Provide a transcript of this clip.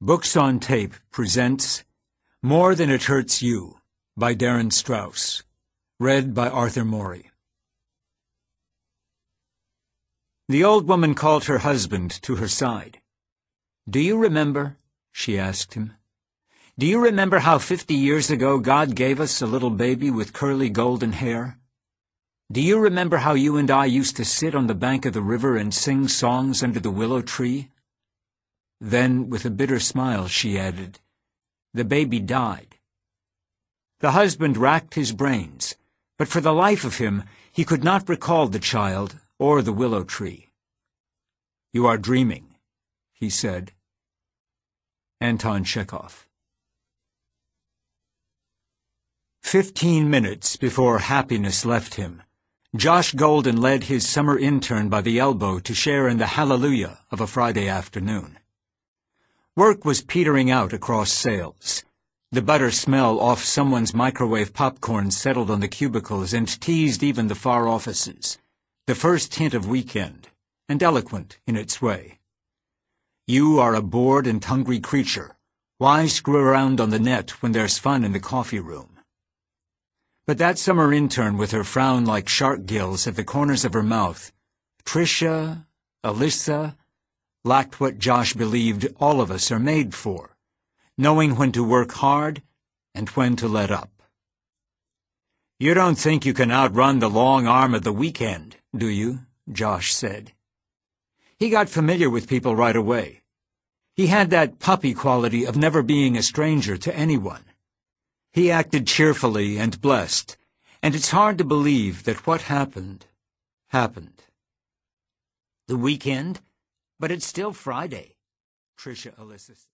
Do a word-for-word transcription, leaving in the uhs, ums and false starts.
Books on Tape presents More Than It Hurts You by Darren Strauss, read by Arthur Morey. The old woman called her husband to her side. "Do you remember?" she asked him. "Do you remember how fifty years ago God gave us a little baby with curly golden hair? Do you remember how you and I used to sit on the bank of the river and sing songs under the willow tree?" Then, with a bitter smile, she added, "The baby died." The husband racked his brains, but for the life of him he could not recall the child or the willow tree. "You are dreaming," he said. Anton Chekhov. Fifteen minutes before happiness left him, Josh Golden led his summer intern by the elbow to share in the hallelujah of a Friday afternoon. Work was petering out across sales. The butter smell off someone's microwave popcorn settled on the cubicles and teased even the far offices, the first hint of weekend, and eloquent in its way. You are a bored and hungry creature. Why screw around on the net when there's fun in the coffee room? But that summer intern with her frown like shark gills at the corners of her mouth, Tricia, Alyssa, lacked what Josh believed all of us are made for, knowing when to work hard and when to let up. "You don't think you can outrun the long arm of the weekend, do you?" Josh said. He got familiar with people right away. He had that puppy quality of never being a stranger to anyone. He acted cheerfully and blessed, and it's hard to believe that what happened, happened. "The weekend? But it's still Friday," Tricia Alyssa said.